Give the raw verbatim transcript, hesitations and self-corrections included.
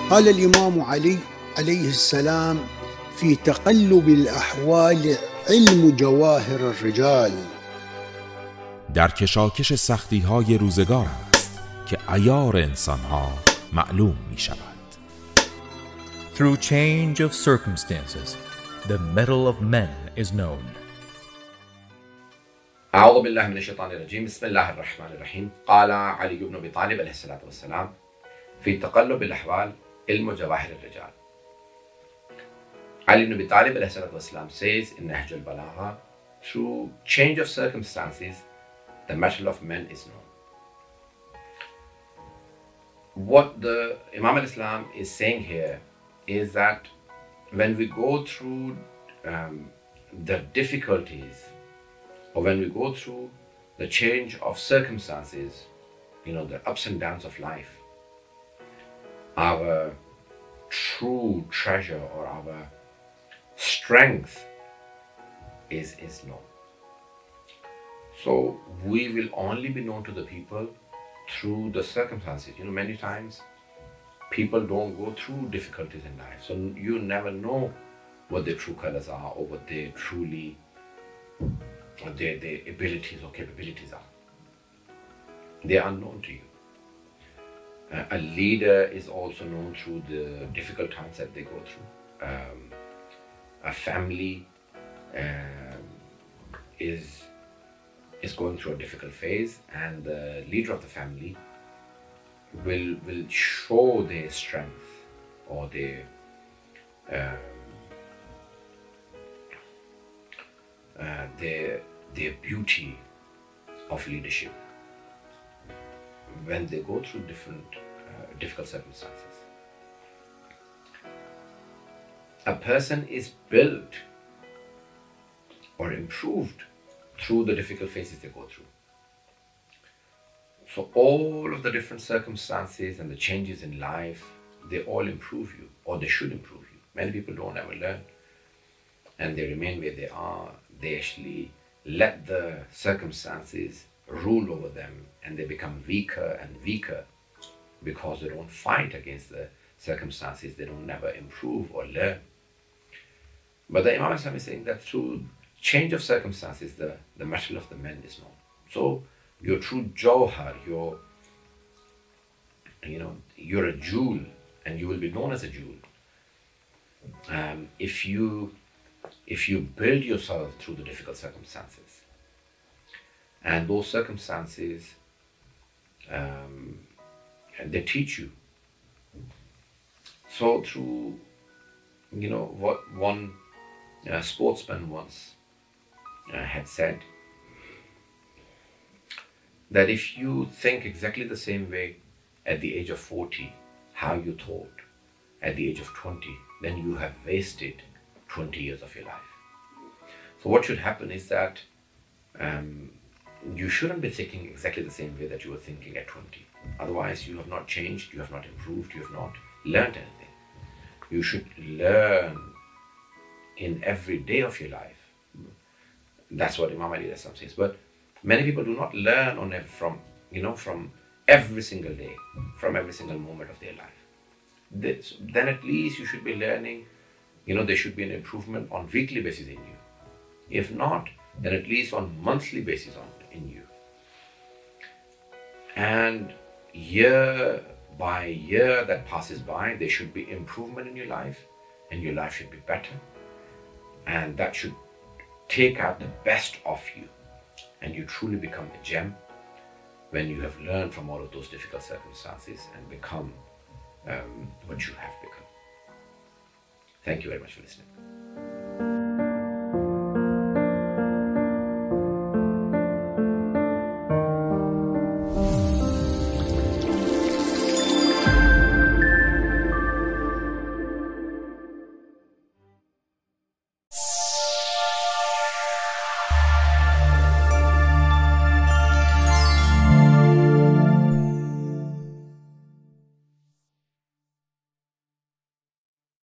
قال الإمام علي عليه السلام في تقلب الأحوال علم جواهر الرجال. در کشاکش سختی های روزگار است که عیار انسان ها معلوم می شود. Through change of circumstances, the mettle of men is known. أعوذ بالله من الشيطان الرجيم. بسم الله الرحمن الرحيم. قال علي بن أبي طالب عليه الصلاة والسلام في تقلب الأحوال علم جواهر الرجال. Ali ibn Abi Talib alayhi salatu wasalam says in Nahj al-Balagha, through change of circumstances, the mettle of men is known. What the Imam al-Islam is saying here is that when we go through um, the difficulties, or when we go through the change of circumstances, you know, the ups and downs of life, our true treasure or our strength is, is known. So we will only be known to the people through the circumstances. You know, many times people don't go through difficulties in life, so you never know what their true colors are or what their truly what their, their abilities or capabilities are. They are unknown to you. Uh, a leader is also known through the difficult times that they go through. Um, a family um, is is going through a difficult phase, and the leader of the family will will show their strength or their um, uh, their their beauty of leadership when they go through different uh, difficult circumstances. A person is built or improved through the difficult phases they go through. So all of the different circumstances and the changes in life, they all improve you, or they should improve you. Many people don't ever learn, and they remain where they are. They actually let the circumstances rule over them, and they become weaker and weaker because they don't fight against the circumstances. They don't never improve or learn. But the Imam is saying that through change of circumstances, the, the mettle of the men is known. So your true jawhar, your, you know, you're a jewel, and you will be known as a jewel. Um, if you if you build yourself through the difficult circumstances, and those circumstances, um, they teach you. So through, you know, what one uh, sportsman once uh, had said, that if you think exactly the same way at the age of forty, how you thought at the age of twenty, then you have wasted twenty years of your life. So what should happen is that um, you shouldn't be thinking exactly the same way that you were thinking at twenty. Otherwise, you have not changed, you have not improved, you have not learned anything. You should learn in every day of your life. That's what Imam Ali says. But many people do not learn on every, from you know from every single day, from every single moment of their life. This, then at least you should be learning. You know, there should be an improvement on weekly basis in you. If not, then at least on monthly basis on in you. And year by year that passes by, there should be improvement in your life, and your life should be better. And that should take out the best of you, and you truly become a gem when you have learned from all of those difficult circumstances and become um, what you have become. Thank you very much for listening.